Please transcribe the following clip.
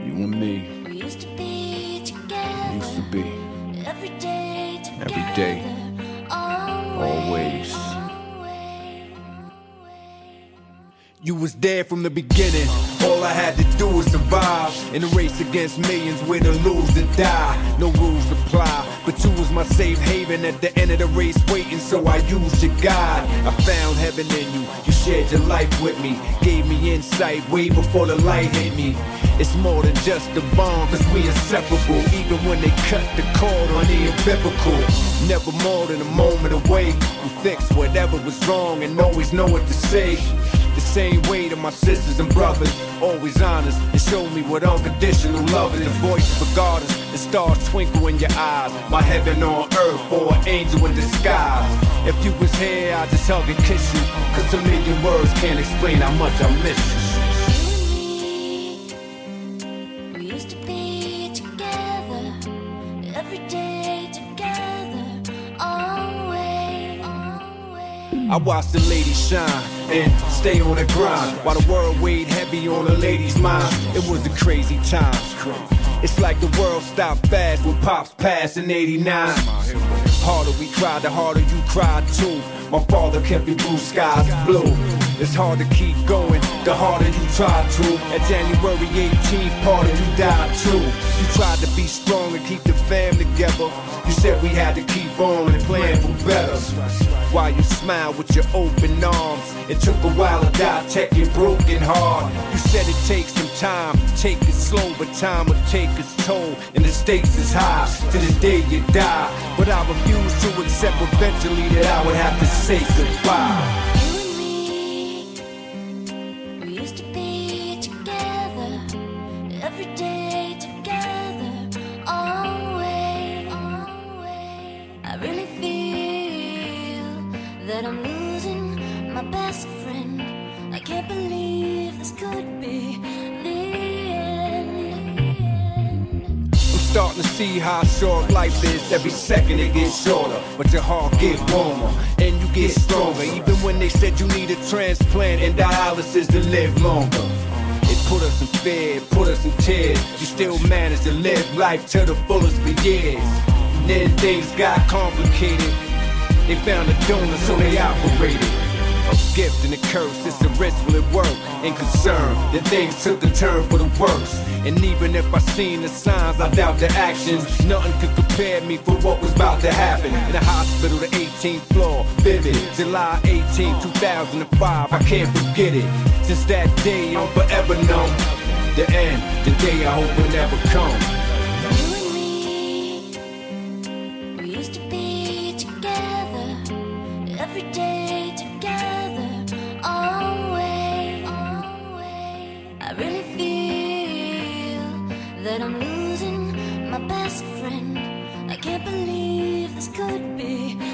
You and me. We used to be together. Used to be. Every day together. Every day. Always. You was there from the beginning. All I had to do was survive in a race against millions, where to lose and die. No rules apply, but you was my safe haven at the end of the race, waiting, so I used your guide. I found heaven in you. You shared your life with me, gave me insight way before the light hit me. It's more than just a bond, cause we inseparable. Even when they cut the cord on the umbilical. Never more than a moment away. We fix whatever was wrong and always know what to say. The same way to my sisters and brothers, always honest, and show me what unconditional love is. The voice of a goddess, the stars twinkle in your eyes. My heaven on earth, or an angel in disguise. If you was here, I'd just hug and kiss you, cause a million words can't explain how much I miss you. We used to be together, every day together, always. I watch the ladies shine and stay on the grind, while the world weighed heavy on the ladies' mind. It was a crazy time. It's like the world stopped fast when Pops passed in '89. Harder we cried, the harder you cried too. My father kept the blue skies blue. It's hard to keep going, the harder you try to. At January 18th, part of you died too. You tried to be strong and keep the fam together. You said we had to keep on and plan for better. While you smile with your open arms, it took a while to dissect your broken heart. You said it takes some time, take it slow, but time will take its toll, and the stakes is high to the day you die. But I refuse to accept eventually that I would have to say goodbye. We used to be together, every day together, always. I really feel that I'm losing my best friend. I can't believe this could be the end. I'm starting to see how short life is. Every second it gets shorter, but your heart gets warmer and you get stronger. Even when they said you need a transplant and dialysis to live longer. It put us in fear, it put us in tears. You still managed to live life to the fullest for years. And then things got complicated. They found a donor, so they operated. A gift and a curse, it's a risk, will it work? And concern that things took a turn for the worse. And even if I seen the signs, I doubt the actions. Nothing could prepare me for what was about to happen. In the hospital, the 18th floor, vivid. July 18, 2005, I can't forget it. Since that day, I'm forever numb. The end, the day I hope will never come. We used to be together, every day together, always. I really feel that I'm losing my best friend. I can't believe this could be